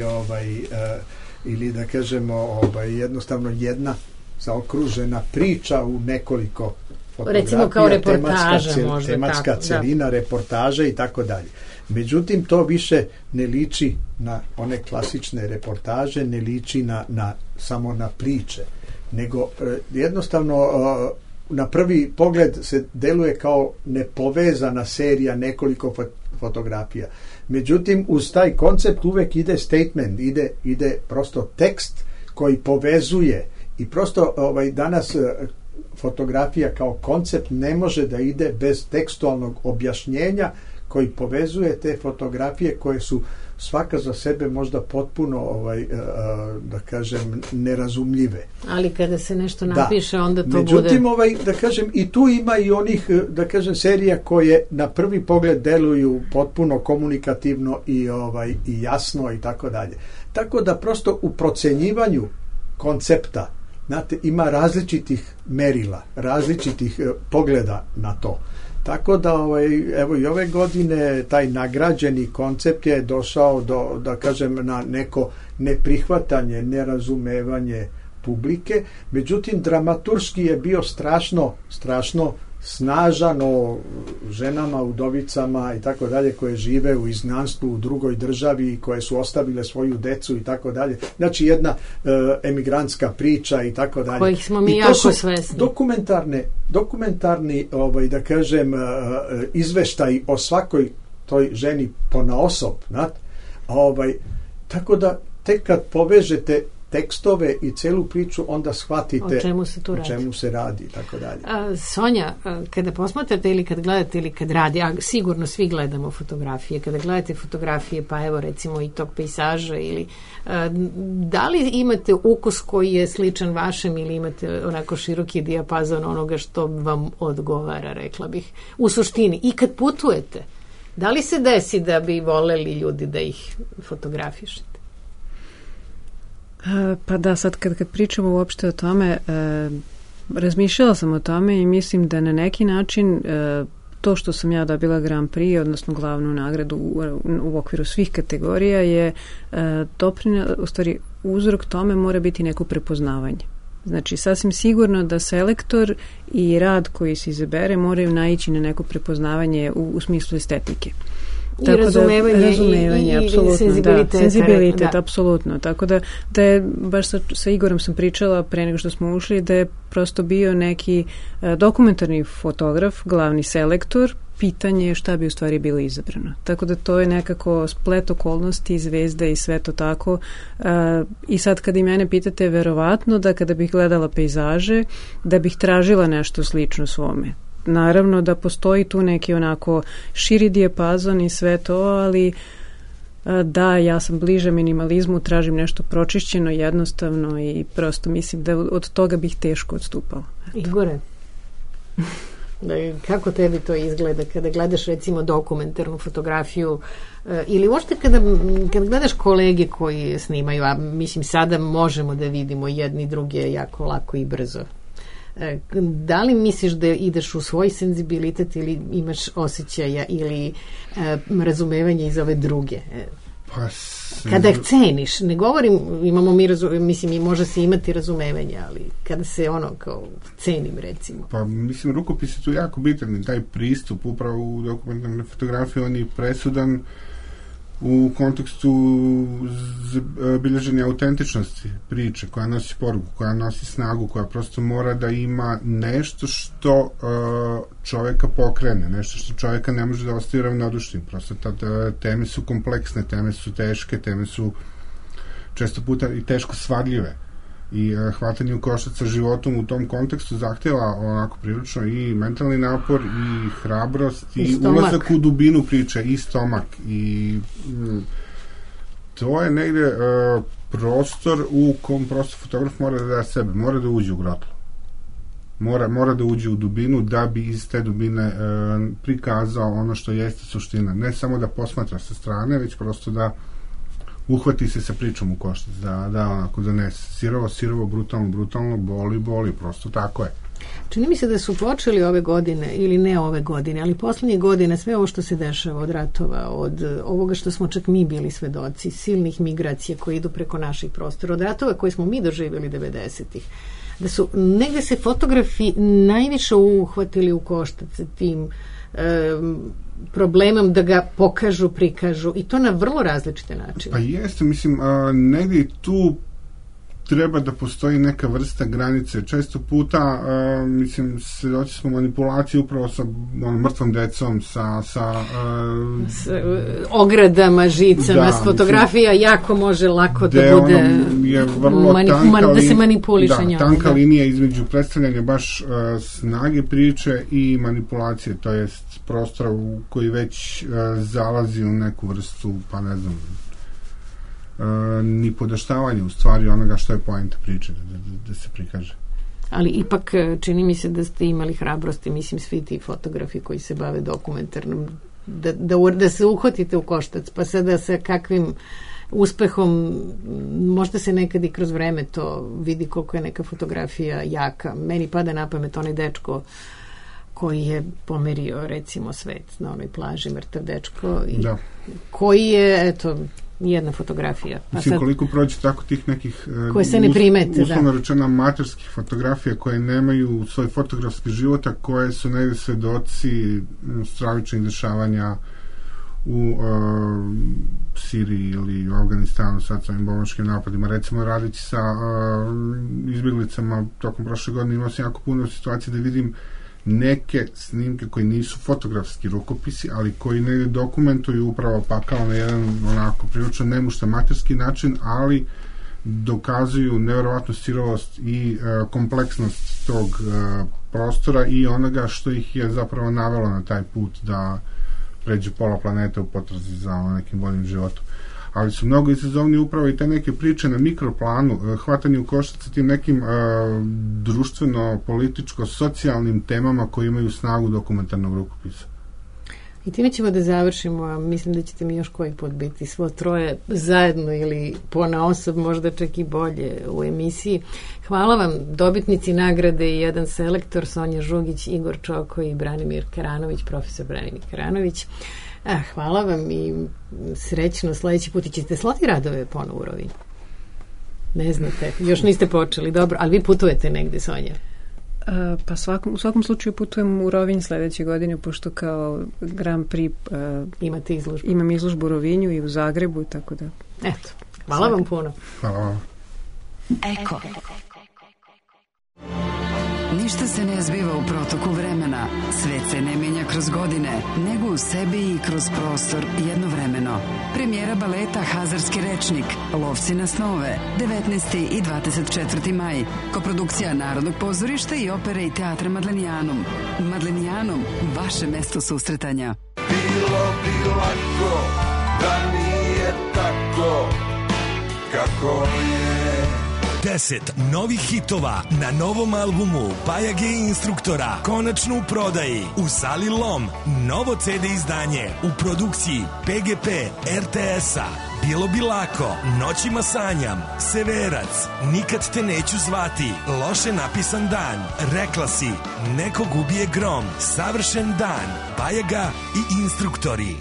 ili da kažemo, jednostavno jedna zaokružena priča u nekoliko fotografija, recimo kao reportaža, tematska celina, reportaža i tako dalje. Međutim, to više ne liči na one klasične reportaže, ne liči samo na priče, nego jednostavno na prvi pogled se deluje kao nepovezana serija nekoliko fotografija. Međutim, uz taj koncept uvek ide statement, ide prosto tekst koji povezuje i prosto danas fotografija kao koncept ne može da ide bez tekstualnog objašnjenja koji povezuje te fotografije koje su svaka za sebe možda potpuno da kažem nerazumljive. Ali kada se nešto napiše, onda to međutim, bude... da kažem, i tu ima i onih, da kažem, serija koje na prvi pogled deluju potpuno komunikativno i jasno i tako dalje. Tako da prosto u procenjivanju koncepta, znate, ima različitih merila, različitih pogleda na to. Tako da, evo i ove godine taj nagrađeni koncept je došao da kažem, na neko neprihvatanje, nerazumevanje publike. Međutim, dramaturški je bio strašno snažan o ženama, udovicama i tako dalje, koje žive u izgnanstvu u drugoj državi i koje su ostavile svoju decu i tako dalje. Znači jedna emigrantska priča i tako dalje. Kojih smo mi jako svesni. Dokumentarni, da kažem, izveštaj o svakoj toj ženi ponaosob. Tako da tek kad povežete tekstove i celu priču, onda shvatite o čemu se radi i tako dalje. Sonja, kada posmatrate ili kad gledate ili kad radi, a sigurno svi gledamo fotografije, kada gledate fotografije, pa evo recimo i tog pejsaža, ili da li imate ukus koji je sličan vašem ili imate onako široki dijapazon onoga što vam odgovara, rekla bih, u suštini? I kad putujete, da li se desi da bi voleli ljudi da ih fotografišete? Pa da, sad kad pričamo uopšte o tome, razmišljala sam o tome i mislim da na neki način to što sam ja dobila Grand Prix, odnosno glavnu nagradu u okviru svih kategorija, je u stvari uzrok tome mora biti neko prepoznavanje. Znači, sasvim sigurno da selektor i rad koji se izabere moraju naići na neko prepoznavanje u smislu estetike. I razumevanje, apsolutno, senzibilitet, apsolutno. Tako da je, baš sa Igorom sam pričala pre nego što smo ušli, da je prosto bio neki dokumentarni fotograf, glavni selektor, pitanje šta bi u stvari bilo izabrano. Tako da to je nekako splet okolnosti, zvezda i sve to tako. I sad kad i mene pitate, verovatno da kada bih gledala pejzaže, da bih tražila nešto slično svome. Naravno da postoji tu neki onako širi dijapazon i sve to, ali da, ja sam bliže minimalizmu, tražim nešto pročišćeno, jednostavno i prosto mislim da od toga bih teško odstupala. Igore, kako tebi to izgleda kada gledaš recimo dokumentarnu fotografiju ili uopšte kada gledaš kolege koji snimaju, a mislim sada možemo da vidimo jedni druge jako lako i brzo. Da li misliš da ideš u svoj senzibilitet ili imaš osjećaja ili razumevanje iz ove druge? Kada ih ceniš, ne govorim, imamo mi mislim i može se imati razumevanje, ali kada se kao cenim recimo. Pa mislim, rukopis je tu jako bitan, taj pristup upravo u dokumentarnoj fotografiji, on je presudan. u kontekstu bilježenja autentičnosti priče, koja nosi poruku, koja nosi snagu, koja prosto mora da ima nešto što čoveka pokrene, nešto što čoveka ne može da ostaje ravnodušnim. Prosto teme su kompleksne, teme su teške, teme su često puta i teško svadljive. I hvatanje u koštac sa životom u tom kontekstu zahtjeva onako prilično i mentalni napor i hrabrost i ulazak u dubinu priče i stomak i to je negde prostor u kom prosto fotograf mora da da sebe, mora da uđe u grotlo, mora da uđe u dubinu da bi iz te dubine prikazao ono što jeste suština, ne samo da posmatra sa strane, već prosto da uhvati se sa pričom u koštac, da onako donese sirovo, brutalno, boli, prosto tako je. Čini mi se da su počeli ove godine, ili ne ove godine, ali poslednjih godina sve ovo što se dešava od ratova, od ovoga što smo čak mi bili svedoci, silnih migracija koje idu preko naših prostora, od ratova koje smo mi doživjeli 90-ih, da su negde se fotografi najviše uhvatili u koštac sa tim problemom da ga pokažu, prikažu i to na vrlo različite načine. Pa jeste, mislim, negdje tu treba da postoji neka vrsta granice. Često puta, mislim, svedoci smo manipulacije upravo sa mrtvom decom, sa ogradama, žicama, s fotografija jako može lako da bude je vrlo da se manipuliše njom. Tanka linija između predstavljanja baš snage priče i manipulacije, to jest prostora u koji već zalazi u neku vrstu, pa ne znam, ni podaštavanje u stvari onoga što je poenta priče da se prikaže. Ali ipak čini mi se da ste imali hrabrosti, mislim svi ti fotografi koji se bave dokumentarnom, da se uhvatite u koštac, pa sada sa kakvim uspehom, možda se nekad i kroz vreme to vidi koliko je neka fotografija jaka. Meni pada na pamet onaj dečko koji je pomerio recimo svet na onoj plaži, mrtav dečko i koji je, eto, jedna fotografija. Mislim, koliko prođe tako tih nekih koje se ne primete, uslovno rečeno amaterskih fotografija koje nemaju svoj fotografski život, a koje su negdje svedoci stravičnih dešavanja u Siriji ili u Afganistanu sad sa ovim bombaškim napadima. Recimo, radići sa izbjeglicama tokom prošle godine imao sam jako puno situacije da vidim neke snimke koji nisu fotografski rukopisi, ali koji negdje dokumentuju upravo pakao na jedan onako prilično nemušta materski način, ali dokazuju nevjerovatnu sirovost i kompleksnost tog prostora i onoga što ih je zapravo navelo na taj put da pređe pola planeta u potrazi za nekim boljim životom. Ali su mnogo izazovni upravo i te neke priče na mikroplanu, hvatanje u koštac sa tim nekim društveno-političko-socijalnim temama koji imaju snagu dokumentarnog rukopisa. I time ćemo da završimo, a mislim da ćete mi još koji put biti svo troje zajedno ili ponaosob, možda čak i bolje u emisiji. Hvala vam, dobitnici nagrade i jedan selektor, Sonja Žugić, Igor Čoko i Branimir Karanović, profesor Branimir Karanović. Hvala vam i srećno sledeći put. I ćete slati radove ponovo u Rovinj? Ne znate, još niste počeli, dobro, ali vi putujete negde, Sonja? Pa u svakom slučaju putujem u Rovinj sledeće godine, pošto kao Grand Prix imate izložbu. Imam izložbu u Rovinju i u Zagrebu, tako da... Eto, hvala vam puno. Hvala vam. Eko. Ništa se ne zbiva u protoku vremena, svet se ne menja kroz godine, nego u sebi i kroz prostor jednovremeno. Premijera baleta Hazarski rečnik, Lovci na snove, 19. i 24. maj. Koprodukcija Narodnog pozorišta i opere i teatra Madlenijanum. Madlenijanum, vaše mesto susretanja. Bilo bi lako da nije tako kako je. 10 novih hitova na novom albumu Pajage i Instruktora konačno u prodaji u Sali Lom. Novo CD izdanje u produkciji PGP RTS-a. Bilo bi lako, Noćima sanjam, Severac, Nikad te neću zvati, Loše napisan dan, Rekla si, Nekog ubije grom, Savršen dan, Pajaga i Instruktori.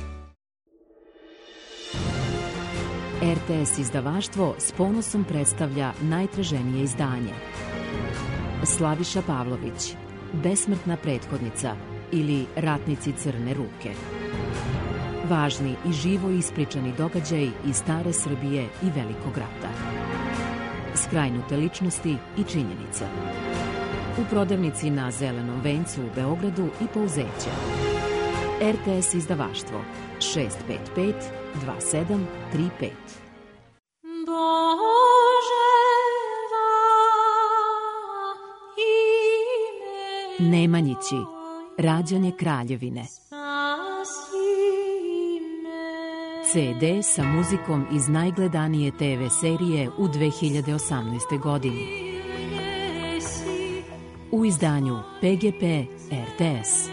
RTS izdavaštvo s ponosom predstavlja najtraženije izdanje. Slaviša Pavlović, Besmrtna prethodnica ili Ratnici crne ruke. Važni i živo ispričani događaji iz stare Srbije i Velikog rata. Skrajnute ličnosti i činjenice. U prodavnici na Zelenom vencu u Beogradu i Pouzeća. RTS izdavaštvo 655 2735. Nemanjići, rađanje kraljevine. CD sa muzikom iz najgledanije TV serije u 2018. godini. U izdanju PGP RTS.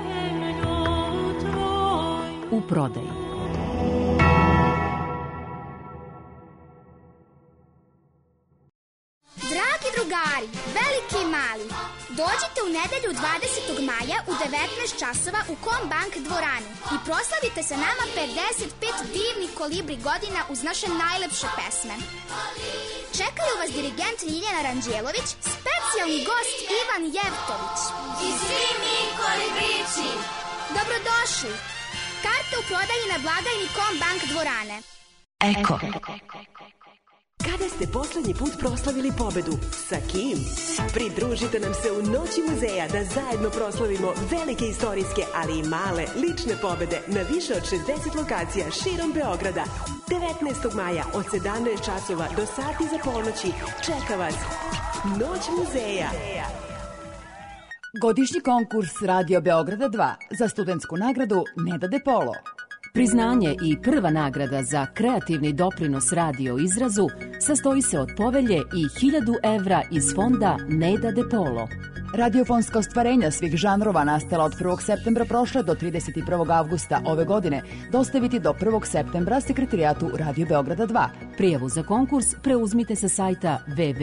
U prodaji. Dragi drugari, veliki i mali, dođite u nedelju 20. maja u 19 časova u Kombank dvoranu i proslavite sa nama 55 divnih kolibri godina uz naše najlepše pesme. Čekaju vas dirigent Ljiljana Ranđelović, specijalni gost Ivan Jevtović. I svi mi kolibrići. Dobrodošli. Karte u prodaji na blagajni Kombank dvorane. Eko. Kada ste poslednji put proslavili pobedu? Sa kim? Pridružite nam se u Noći muzeja da zajedno proslavimo velike istorijske, ali i male lične pobede na više od 60 lokacija širom Beograda. 19. maja od 17 časova do sati za ponoći čeka vas Noć muzeja. Godišnji konkurs Radio Beograda 2 za studentsku nagradu Neda De Polo. Priznanje i prva nagrada za kreativni doprinos radio izrazu sastoji se od povelje i 1000 evra iz fonda Neda De Polo. Radiofonska ostvarenja svih žanrova nastala od 1. septembra prošle do 31. avgusta ove godine dostaviti do 1. septembra sekretarijatu Radio Beograda 2. Prijavu za konkurs preuzmite sa sajta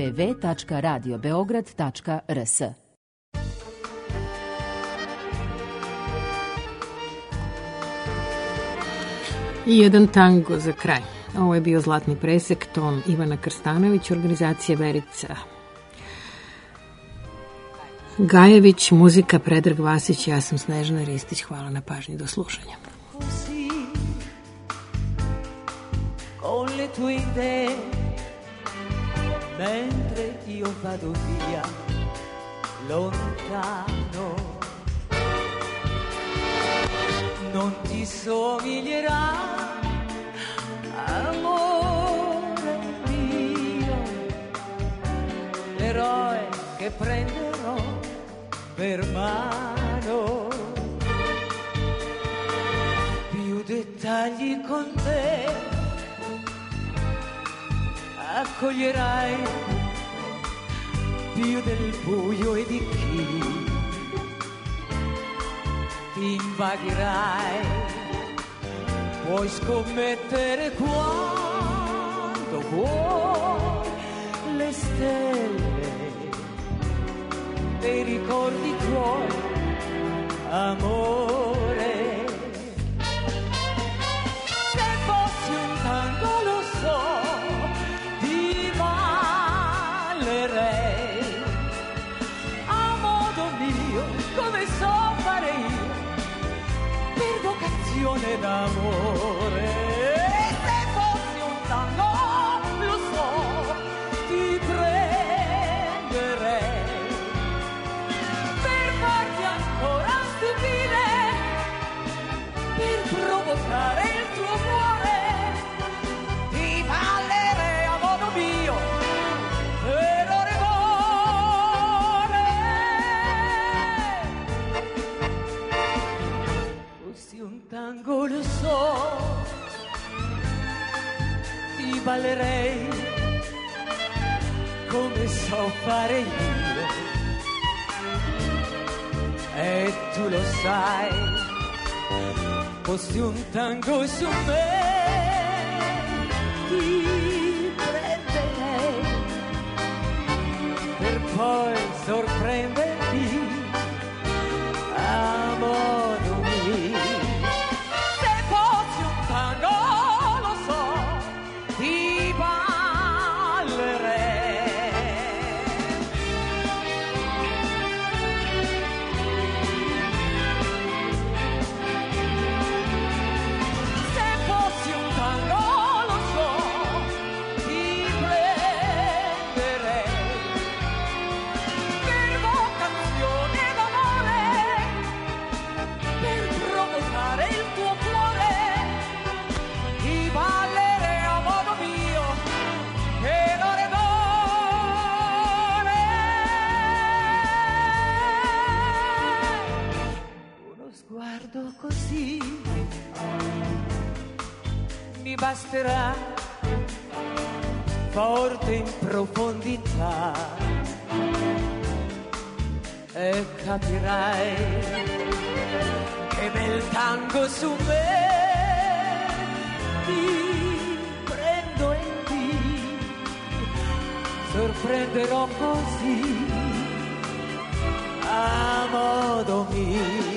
www.radiobeograd.rs. I jedan tango za kraj. Ovo je bio Zlatni presek, ton Ivana Krstanović, organizacija Verica Gajević, muzika Predrag Vasić, ja sam Snežana Ristić. Hvala na pažnji, do slušanja. Con le tue idee, mentre io vado via, lontano, non ti somiglierà, amore mio, l'eroe che prenderò per mano. Più dettagli con te accoglierai, più del buio e di chi ti invagherai. Puoi scommettere quando vuoi le stelle dei ricordi tuoi, amore. Se fossi un tango, lo so, ti ballerei a modo mio, come so fare io, per vocazione d'amore. Se fossi un tango, lo so, ti prenderei per farti ancora stupire, per provocare il tuo cuore. Ti ballerei a modo mio, per ore e ore. Fossi un tango, lo so, ti ballerei come so fare io, e tu lo sai. Fossi un tango su me, ti prenderei per poi sorprenderti a modo mio. Se fossi un tango, lo so, ti ballerei. basterà, forte in profondità, e capirai che bel tango su me ti prendo e ti sorprenderò così a modo mio.